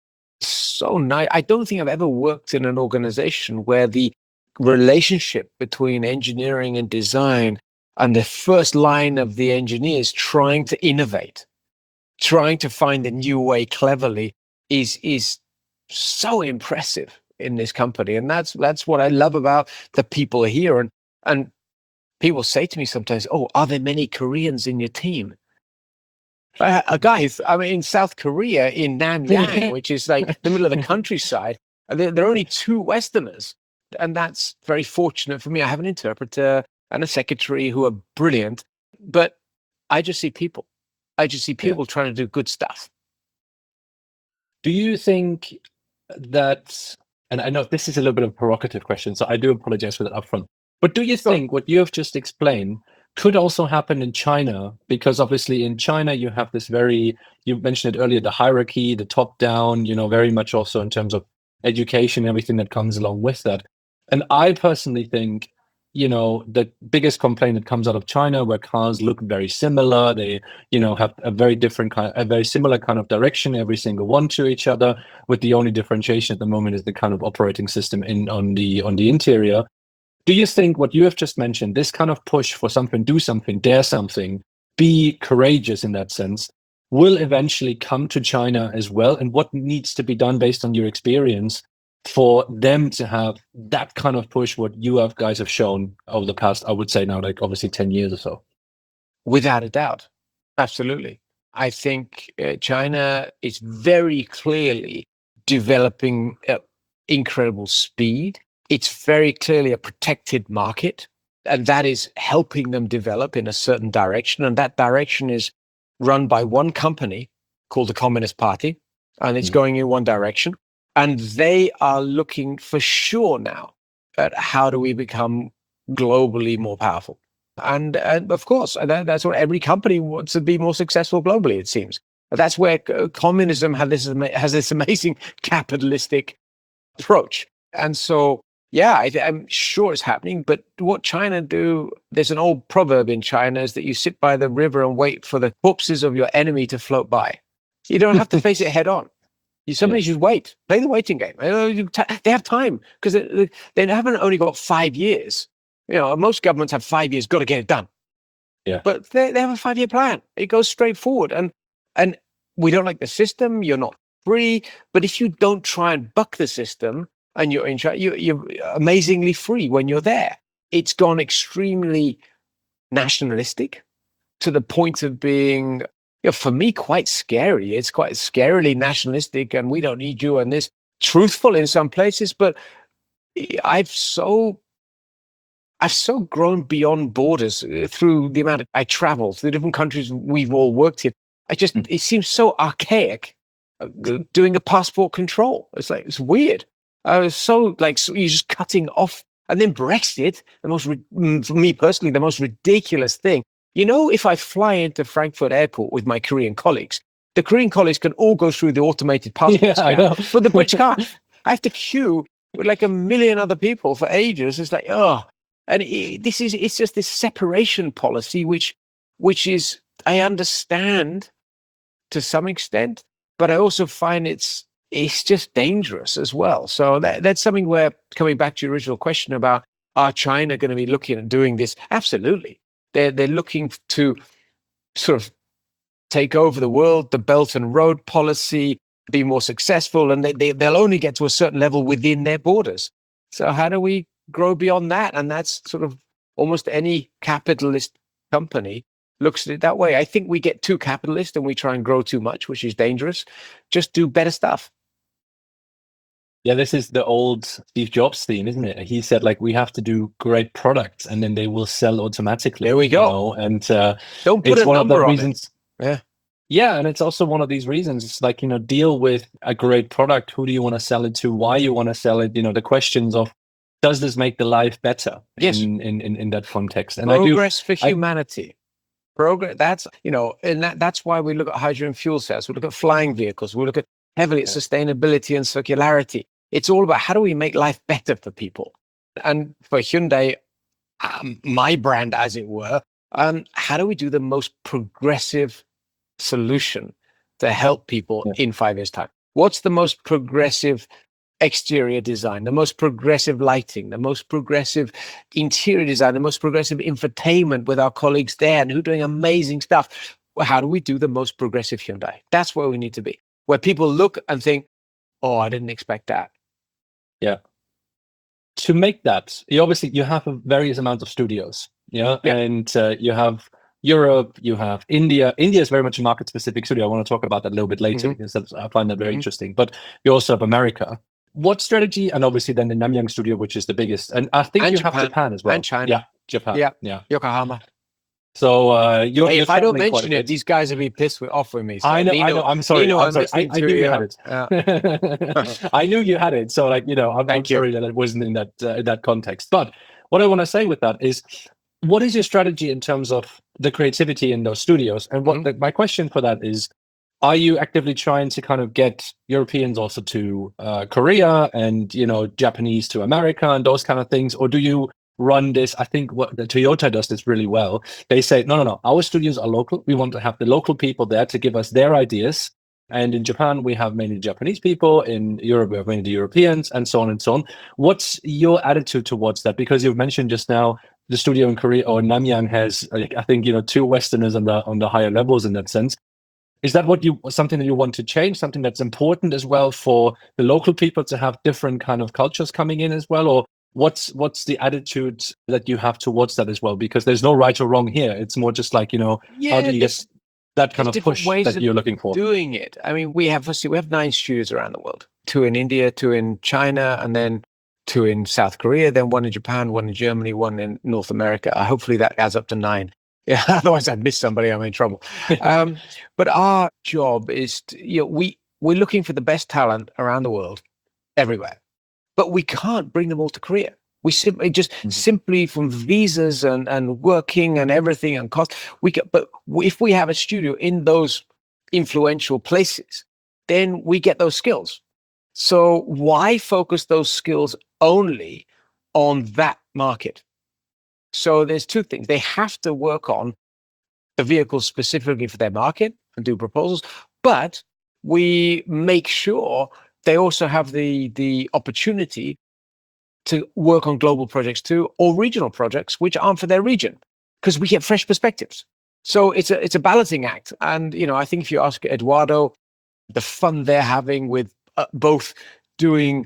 so nice. I don't think I've ever worked in an organization where the relationship between engineering and design and the first line of the engineers trying to innovate, trying to find a new way cleverly is, is so impressive in this company. And that's that's what I love about the people here. And and people say to me sometimes, oh, are there many Koreans in your team? Uh, uh, guys, I mean, in South Korea, in Nanyang, which is like the middle of the countryside, there, there are only two Westerners. And that's very fortunate for me. I have an interpreter and a secretary who are brilliant, but I just see people. I just see people yeah. trying to do good stuff. Do you think that, and I know this is a little bit of a provocative question, so I do apologize for that upfront, but do you think what you have just explained could also happen in China? Because obviously in China, you have this very, you mentioned it earlier, the hierarchy, the top down, you know, very much also in terms of education, everything that comes along with that. And I personally think, you know, the biggest complaint that comes out of China, where cars look very similar, they, you know, have a very different kind, a very similar kind of direction, every single one to each other, with the only differentiation at the moment is the kind of operating system in on the on the interior. Do you think what you have just mentioned, this kind of push for something, do something, dare something, be courageous in that sense, will eventually come to China as well? And what needs to be done based on your experience for them to have that kind of push, what you have guys have shown over the past, I would say now, like obviously ten years or so? Without a doubt. Absolutely. I think uh, China is very clearly developing uh, incredible speed. It's very clearly a protected market, and that is helping them develop in a certain direction. And that direction is run by one company called the Communist Party, and it's mm. going in one direction. And they are looking for sure now at how do we become globally more powerful. And, and of course, that, that's what every company wants, to be more successful globally, it seems. That's where communism has this, has this amazing capitalistic approach. And so, yeah, I, I'm sure it's happening. But what China do, there's an old proverb in China, is that you sit by the river and wait for the corpses of your enemy to float by. You don't have to face it head on. You somebody yeah. should wait, play the waiting game. They have time because they, they haven't only got five years. You know, most governments have five years, got to get it done. Yeah. But they, they have a five-year plan. It goes straight forward. And, and we don't like the system. You're not free. But if you don't try and buck the system and you're in charge, you, you're amazingly free when you're there. It's gone extremely nationalistic to the point of being, you know, for me, quite scary. It's quite scarily nationalistic, and we don't need you, and this truthful in some places. But I've so, I've so grown beyond borders through the amount of, I travel to the different countries we've all worked in. I just, mm. it seems so archaic doing a passport control. It's like, it's weird. I was so like, so you're just cutting off. And then Brexit, the most, for me personally, the most ridiculous thing. You know, if I fly into Frankfurt Airport with my Korean colleagues, the Korean colleagues can all go through the automated passport Yeah, scan, I know. but the British can't. I have to queue with like a million other people for ages. It's like, oh, and it, this is, it's just this separation policy, which, which is, I understand to some extent, but I also find it's, it's just dangerous as well. So that, that's something where, coming back to your original question about, are China going to be looking at doing this? Absolutely. They're, they're looking to sort of take over the world, the Belt and Road policy, be more successful, and they, they, they'll only get to a certain level within their borders. So how do we grow beyond that? And that's sort of almost any capitalist company looks at it that way. I think we get too capitalist and we try and grow too much, which is dangerous. Just do better stuff. Yeah, this is the old Steve Jobs theme, isn't it? He said, like, we have to do great products and then they will sell automatically. There we go. You know? And uh, Don't put it's a one of the number on reasons. it. Yeah. Yeah, and it's also one of these reasons. It's like, you know, deal with a great product. Who do you want to sell it to? Why you want to sell it? You know, the questions of, does this make the life better? Yes. In in in, in that context. And Progress I do, for humanity. I, Progress. That's, you know, and that, that's why we look at hydrogen fuel cells. We look at flying vehicles. We look at heavily at Yeah. sustainability and circularity. It's all about how do we make life better for people? And for Hyundai, um, my brand, as it were, um, how do we do the most progressive solution to help people Yeah. in five years' time? What's the most progressive exterior design, the most progressive lighting, the most progressive interior design, the most progressive infotainment with our colleagues there, and who are doing amazing stuff? Well, how do we do the most progressive Hyundai? That's where we need to be, where people look and think, oh, I didn't expect that. Yeah. To make that, you obviously you have a various amounts of studios, yeah, Yeah. and uh, you have Europe, you have India. India is very much a market-specific studio. I want to talk about that a little bit later Mhm. because that's, I find that very Mhm. interesting. But you also have America. What strategy, and obviously then the Namyang studio, which is the biggest, and I think And you Japan. have Japan as well, And China. yeah, Japan, Yeah. yeah. Yokohama. So uh, you're, Hey, you're if I don't traveling quite a mention it, bit. these guys will be pissed with, off with me. So I know, I Nino- know. I'm sorry. Nino, I'm I'm sorry. I, listening I to knew you you. had it. Yeah. I knew you had it. So, like, you know, I'm, I'm Thank you. sorry that it wasn't in that uh, in that context. But what I want to say with that is, what is your strategy in terms of the creativity in those studios? And what Mhm. the, my question for that is, are you actively trying to kind of get Europeans also to uh, Korea and, you know, Japanese to America and those kind of things, or do you run this? I think what the Toyota does this really well. They say, no, no, no, our studios are local. We want to have the local people there to give us their ideas. And in Japan, we have mainly Japanese people. In Europe, we have mainly the Europeans, and so on and so on. What's your attitude towards that? Because you've mentioned just now the studio in Korea, or Namyang, has, like, I think, you know, two Westerners on the on the higher levels in that sense. Is that what you something that you want to change? Something that's important as well for the local people to have different kind of cultures coming in as well, or what's what's the attitude that you have towards that as well? Because there's no right or wrong here. It's more just like, you know, Yeah, how do you there's- get that kind there's of different push ways that of you're looking for? doing it. I mean, we have see, we have nine studios around the world. Two in India, two in China, and then two in South Korea. Then one in Japan, one in Germany, one in North America. Uh, hopefully that adds up to nine. Yeah, otherwise I'd miss somebody. I'm in trouble. Um, but our job is, to, you know, we we're looking for the best talent around the world, everywhere. But we can't bring them all to Korea. We simply just Mhm. simply from visas and, and working and everything and cost. We can, but if we have a studio in those influential places, then we get those skills. So why focus those skills only on that market? So there's two things. They have to work on the vehicles specifically for their market and do proposals, but we make sure they also have the the opportunity to work on global projects too, or regional projects which aren't for their region, because we get fresh perspectives. So it's a it's a balancing act. And you know, I think if you ask Eduardo, the fun they're having with uh, both doing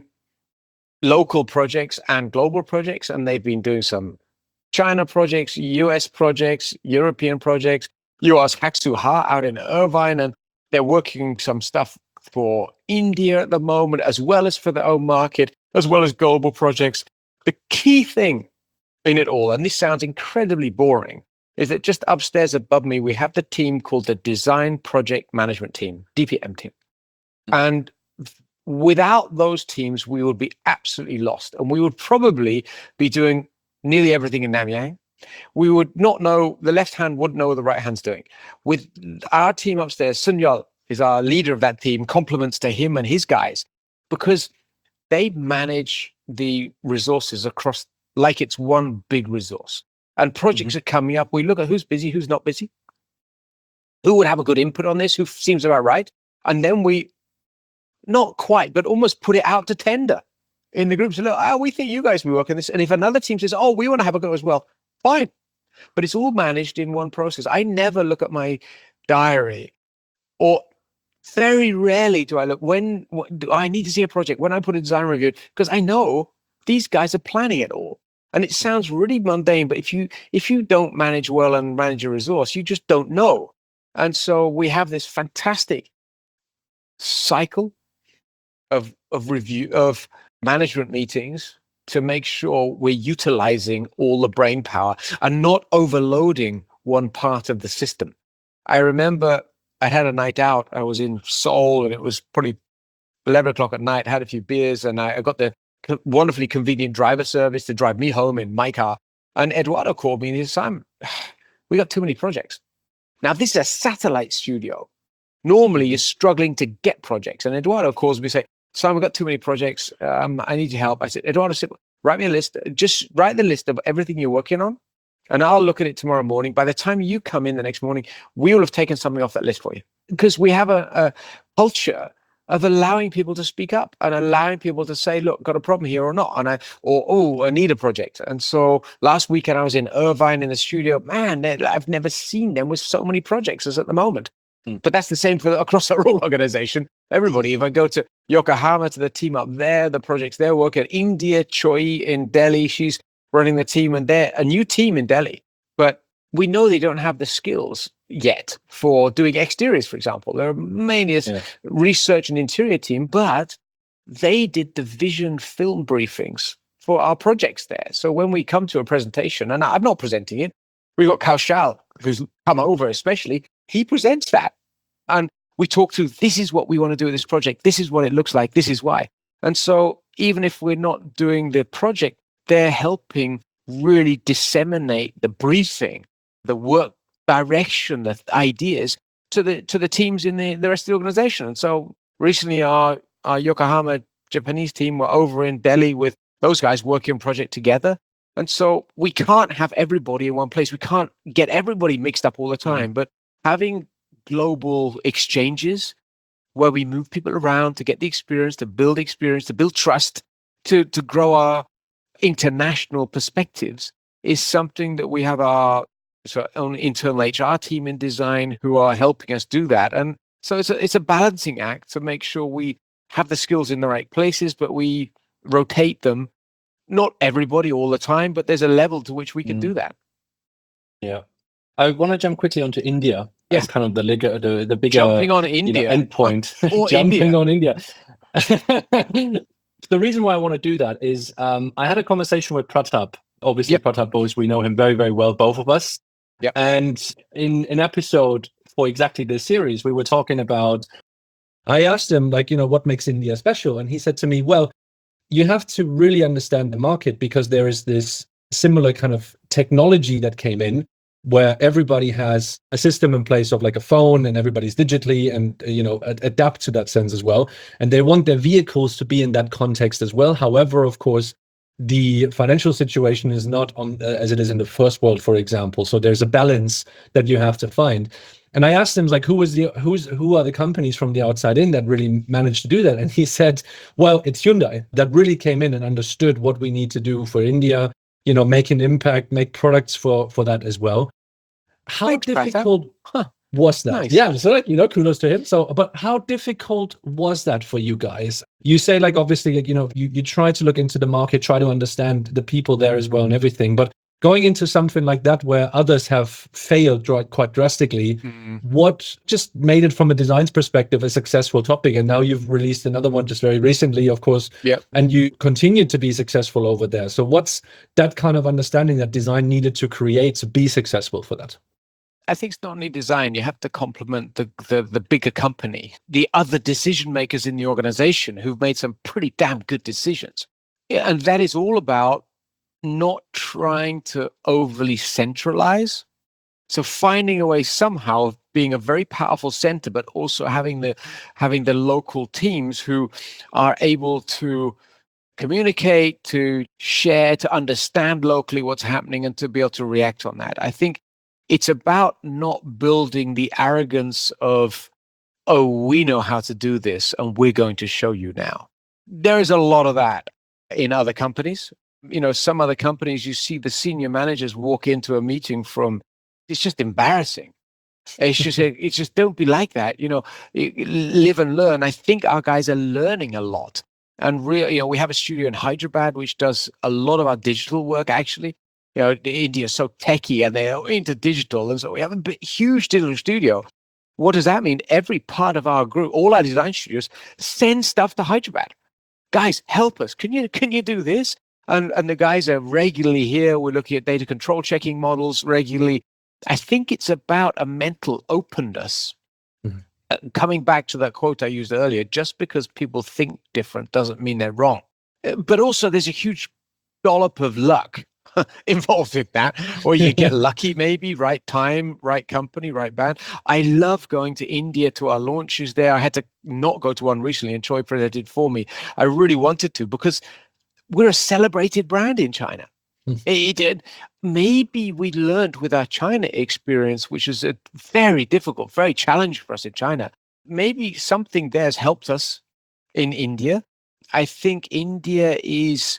local projects and global projects, and they've been doing some China projects, U S projects, European projects. You ask Haksu Ha out in Irvine, and they're working some stuff for India at the moment, as well as for their own market, as well as global projects. The key thing in it all, and this sounds incredibly boring, is that just upstairs above me, we have the team called the Design Project Management Team, D P M team. And without those teams, we would be absolutely lost. And we would probably be doing nearly everything in Namyang. We would not know, the left hand wouldn't know what the right hand's doing. With our team upstairs, Sun Yul is our leader of that team, compliments to him and his guys, because they manage the resources across like it's one big resource. And projects mm-hmm. are coming up. We look at who's busy, who's not busy, who would have a good input on this, who seems about right. And then we, not quite, but almost put it out to tender in the groups. Look, oh, we think you guys will work on this. And if another team says, oh, we want to have a go as well, fine. But it's all managed in one process. I never look at my diary, or very rarely do I look when what, do I need to see a project, when I put a design review, because I know these guys are planning it all. And it sounds really mundane, but if you if you don't manage well and manage a resource, you just don't know. And so we have this fantastic cycle of of review of management meetings to make sure we're utilizing all the brain power and not overloading one part of the system. I remember I had a night out. I was in Seoul, and it was probably eleven o'clock at night. I had a few beers, and I, I got the wonderfully convenient driver service to drive me home in my car. And Eduardo called me and he said, Simon, we got too many projects. Now, this is a satellite studio. Normally, you're struggling to get projects. And Eduardo calls me and say, Simon, we've got too many projects. Um, I need your help. I said, Eduardo, said, write me a list. Just write the list of everything you're working on, and I'll look at it tomorrow morning. By the time you come in the next morning, we will have taken something off that list for you. Because we have a, a culture of allowing people to speak up and allowing people to say, look, got a problem here or not, and I, or, oh, I need a project. And so last weekend I was in Irvine in the studio. Man, I've never seen them with so many projects as at the moment. Mm. But that's the same for across our whole organization. Everybody, if I go to Yokohama, to the team up there, the projects they're working, India, Choi in Delhi, she's running the team, and they're a new team in Delhi. But we know they don't have the skills yet for doing exteriors, for example. They're mainly a yeah. research and interior team, but they did the vision film briefings for our projects there. So when we come to a presentation, and I'm not presenting it, we've got Kaushal, who's come over especially, he presents that. And we talk through, this is what we want to do with this project. This is what it looks like. This is why. And so even if we're not doing the project, they're helping really disseminate the briefing, the work direction, the ideas to the to the teams in the, the rest of the organization. And so recently our, our Yokohama Japanese team were over in Delhi with those guys working on project together. And so we can't have everybody in one place. We can't get everybody mixed up all the time, but having global exchanges where we move people around to get the experience, to build experience, to build trust, to, to grow our international perspectives is something that we have our so own internal H R team in design who are helping us do that. And so it's a, it's a balancing act to make sure we have the skills in the right places, but we rotate them. Not everybody all the time, but there's a level to which we can mm. do that. Yeah. I want to jump quickly onto India. Yes. As kind of the, the, the bigger jumping on India you know, endpoint. Or jumping India. on India. The reason why I want to do that is um, I had a conversation with Pratap. Obviously, yep. Pratap Bose, we know him very, very well, both of us. Yep. And in an episode for exactly this series, we were talking about, I asked him, like, you know, what makes India special? And he said to me, well, you have to really understand the market because there is this similar kind of technology that came in where everybody has a system in place of like a phone and everybody's digitally and, you know, ad- adapt to that sense as well. And they want their vehicles to be in that context as well. However, of course, the financial situation is not on uh, as it is in the first world, for example. So there's a balance that you have to find. And I asked him, like, who was the who's who are the companies from the outside in that really managed to do that? And he said, well, it's Hyundai that really came in and understood what we need to do for India, you know, make an impact, make products for for that as well. How Thanks, difficult huh, was that? Nice. Yeah, so like, you know, kudos to him. So, but how difficult was that for you guys? You say, like, obviously, like, you know, you, you try to look into the market, try to understand the people there as well and everything. But going into something like that where others have failed dr- quite drastically, mm. what just made it from a design's perspective a successful topic? And now you've released another one just very recently, of course, yep. and you continue to be successful over there. So what's that kind of understanding that design needed to create to be successful for that? I think it's not only design. You have to complement the, the the bigger company, the other decision makers in the organization who've made some pretty damn good decisions. Yeah, and that is all about not trying to overly centralize. So finding a way somehow of being a very powerful center, but also having the having the local teams who are able to communicate, to share, to understand locally what's happening, and to be able to react on that. I think it's about not building the arrogance of, oh, we know how to do this and we're going to show you now. There is a lot of that in other companies. You know, some other companies, you see the senior managers walk into a meeting from, it's just embarrassing. It's just, it's just don't be like that. You know, live and learn. I think our guys are learning a lot. And really, you know, we have a studio in Hyderabad, which does a lot of our digital work, actually. You know, India is so techy and they're into digital. And so we have a big, huge digital studio. What does that mean? Every part of our group, all our design studios, send stuff to Hyderabad. Guys, help us. Can you can you do this? And and the guys are regularly here. We're looking at data control checking models regularly. I think it's about a mental openness. Mm-hmm. Uh, coming back to that quote I used earlier, just because people think different doesn't mean they're wrong. Uh, but also there's a huge dollop of luck involved with that, or you get lucky, maybe right time, right company, right band. I love going to India to our launches there. I had to not go to one recently, and Choi presented for me. I really wanted to because we're a celebrated brand in China. Mm. It, it maybe we learned with our China experience, which is a very difficult, very challenging for us in China. Maybe something there has helped us in India. I think India is.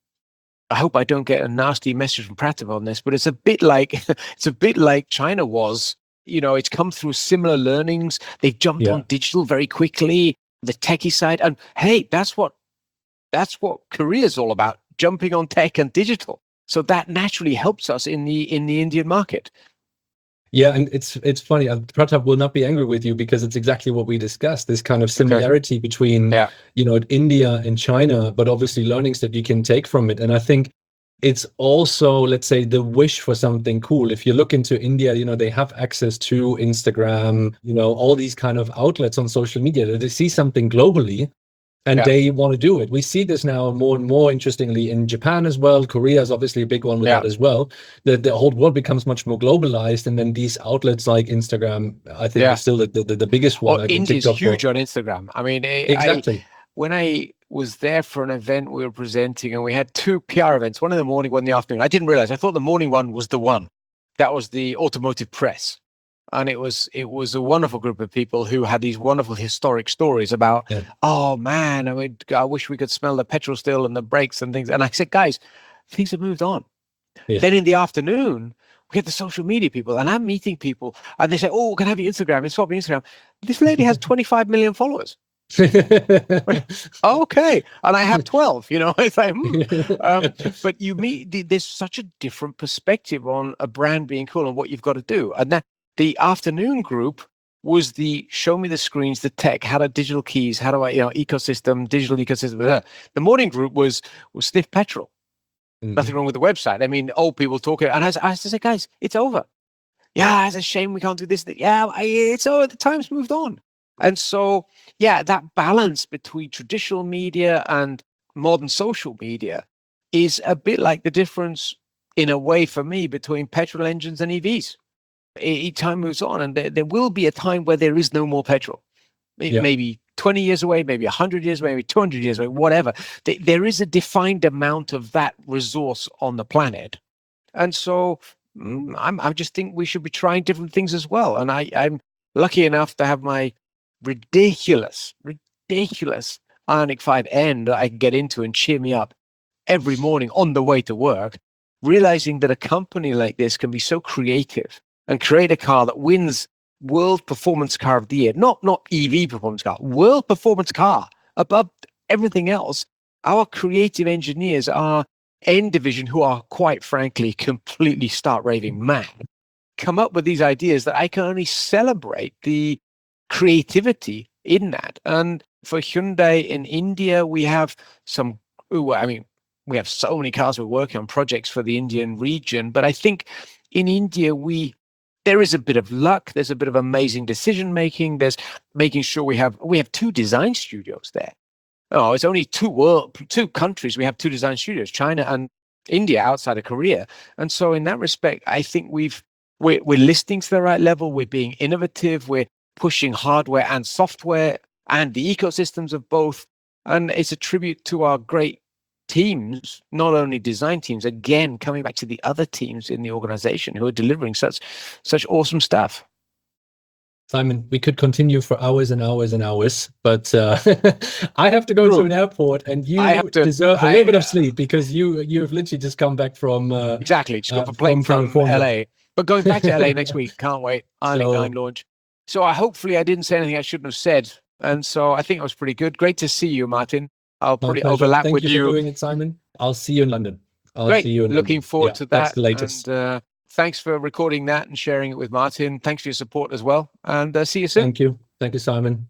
I hope I don't get a nasty message from Pratap on this, but it's a bit like it's a bit like China was. You know, it's come through similar learnings. They've jumped yeah. on digital very quickly, the techie side, and hey, that's what that's what Korea is all about: jumping on tech and digital. So that naturally helps us in the in the Indian market. Yeah, and it's it's funny. Uh, Pratap will not be angry with you because it's exactly what we discussed. This kind of similarity okay. between, yeah. you know, India and China, but obviously learnings that you can take from it. And I think it's also, let's say, the wish for something cool. If you look into India, you know, they have access to Instagram, you know, all these kind of outlets on social media that they see something globally. And yeah. they want to do it. We see this now more and more, interestingly, in Japan as well. Korea is obviously a big one with yeah. that as well. The, the whole world becomes much more globalized. And then these outlets like Instagram, I think, yeah. are still the, the, the biggest one. Oh, India's huge for. on Instagram. I mean, exactly. I, when I was there for an event we were presenting, and we had two P R events, one in the morning, one in the afternoon. I didn't realize. I thought the morning one was the one. That was the automotive press. And it was it was a wonderful group of people who had these wonderful historic stories about, yeah. oh man, I mean, I wish we could smell the petrol still and the brakes and things. And I said, guys, things have moved on. Yeah. Then in the afternoon, we get the social media people, and I'm meeting people, and they say, oh, can I have your Instagram? It's swap your Instagram. This lady has twenty-five million followers. Okay, and I have twelve. You know, it's like, hmm. um, but you meet. There's such a different perspective on a brand being cool and what you've got to do, and that. The afternoon group was the show me the screens, the tech, how to digital keys, how do I, you know, ecosystem, digital ecosystem. The morning group was was sniff petrol. Mm-hmm. Nothing wrong with the website. I mean, old people talking. And I, I used to say, guys, it's over. Yeah, it's a shame we can't do this. Yeah, I, it's over. The time's moved on. And so, yeah, that balance between traditional media and modern social media is a bit like the difference, in a way, for me, between petrol engines and E Vs. Each time moves on, and there, there will be a time where there is no more petrol. Yeah. Maybe twenty years away, maybe one hundred years away, maybe two hundred years away, whatever. There, there is a defined amount of that resource on the planet. And so mm, I'm, I just think we should be trying different things as well. And I, I'm lucky enough to have my ridiculous, ridiculous Ioniq five N that I can get into and cheer me up every morning on the way to work, realizing that a company like this can be so creative and create a car that wins World Performance Car of the Year. Not not E V performance car, World Performance Car above everything else. Our creative engineers, our N division, who are quite frankly completely start raving mad, come up with these ideas that I can only celebrate the creativity in that. And for Hyundai in India, we have some, ooh, I mean, we have so many cars we're working on projects for the Indian region, but I think in India, we there is a bit of luck. There's a bit of amazing decision making. There's making sure we have we have two design studios there. Oh, it's only two world, two countries. We have two design studios, China and India, outside of Korea. And so, in that respect, I think we've we're, we're listening to the right level. We're being innovative. We're pushing hardware and software and the ecosystems of both. And it's a tribute to our great teams, not only design teams, again, coming back to the other teams in the organization who are delivering such such awesome stuff. Simon, we could continue for hours and hours and hours, but uh, I have to go True. to an airport, and you I have to- deserve a I- little bit of sleep because you you have literally just come back from uh, Exactly. Just got Uh, a plane from from, California. L A. But going back to L A next week, can't wait. Ironing So- nine launch. So I hopefully I didn't say anything I shouldn't have said. And so I think it was pretty good. Great to see you, Martin. I'll My probably pleasure. overlap Thank with you you. for doing it, Simon. I'll see you in London. I'll Great. see you in Looking London. forward Yeah, to that. That's the latest. And uh, thanks for recording that and sharing it with Martin. Thanks for your support as well. And uh, see you soon. Thank you. Thank you, Simon.